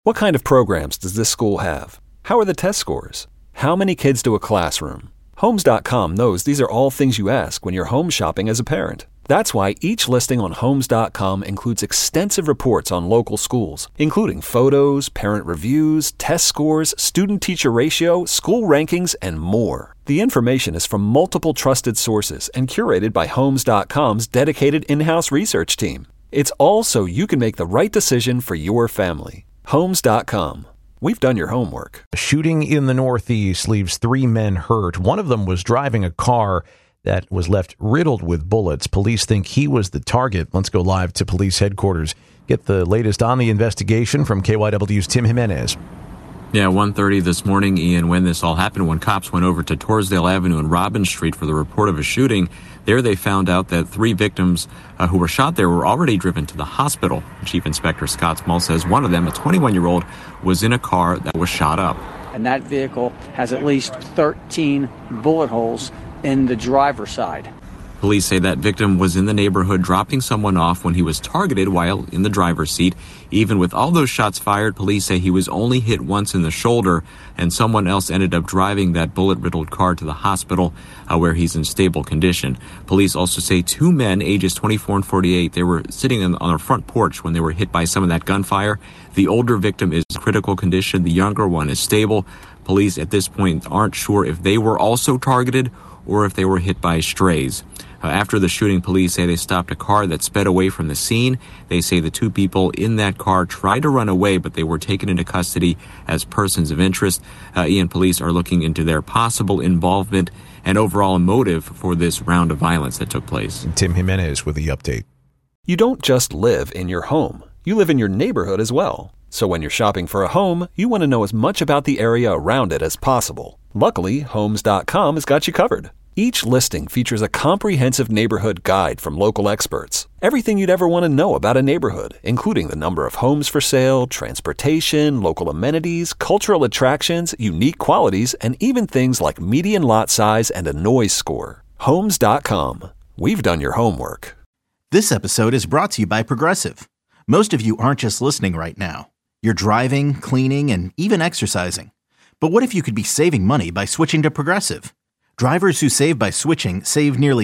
What kind of programs does this school have? How are the test scores? How many kids do a classroom? Homes.com knows these are all things you ask when you're home shopping as a parent. That's why each listing on Homes.com includes extensive reports on local schools, including photos, parent reviews, test scores, student-teacher ratio, school rankings, and more. The information is from multiple trusted sources and curated by Homes.com's dedicated in-house research team. It's all so you can make the right decision for your family. Homes.com. We've done your homework. A shooting in the Northeast leaves 3 men hurt. One of them was driving a car that was left riddled with bullets. Police think he was the target. Let's go live to police headquarters. Get the latest on the investigation from KYW's Tim Jimenez. Yeah, 1:30 this morning, Ian, when this all happened, when cops went over to Torresdale Avenue and Robin Street for the report of a shooting, there they found out that 3 victims who were shot there were already driven to the hospital. Chief Inspector Scott Small says one of them, a 21-year-old, was in a car that was shot up. And that vehicle has at least 13 bullet holes in the driver's side. Police say that victim was in the neighborhood dropping someone off when he was targeted while in the driver's seat. Even with all those shots fired, police say he was only hit once in the shoulder, and someone else ended up driving that bullet-riddled car to the hospital where he's in stable condition. Police also say 2 men, ages 24 and 48, they were sitting on a front porch when they were hit by some of that gunfire. The older victim is in critical condition. The younger one is stable. Police at this point aren't sure if they were also targeted or if they were hit by strays. After the shooting, police say they stopped a car that sped away from the scene. They say the 2 people in that car tried to run away, but they were taken into custody as persons of interest. Ian, police are looking into their possible involvement and overall motive for this round of violence that took place. Tim Jimenez with the update. You don't just live in your home. You live in your neighborhood as well. So when you're shopping for a home, you want to know as much about the area around it as possible. Luckily, Homes.com has got you covered. Each listing features a comprehensive neighborhood guide from local experts. Everything you'd ever want to know about a neighborhood, including the number of homes for sale, transportation, local amenities, cultural attractions, unique qualities, and even things like median lot size and a noise score. Homes.com. We've done your homework. This episode is brought to you by Progressive. Most of you aren't just listening right now. You're driving, cleaning, and even exercising. But what if you could be saving money by switching to Progressive? Drivers who save by switching save nearly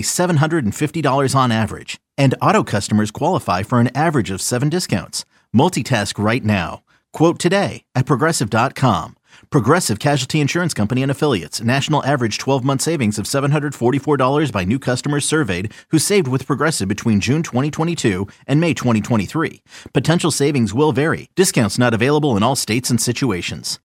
$750 on average, and auto customers qualify for an average of 7 discounts. Multitask right now. Quote today at Progressive.com. Progressive Casualty Insurance Company and Affiliates. National average 12-month savings of $744 by new customers surveyed who saved with Progressive between June 2022 and May 2023. Potential savings will vary. Discounts not available in all states and situations.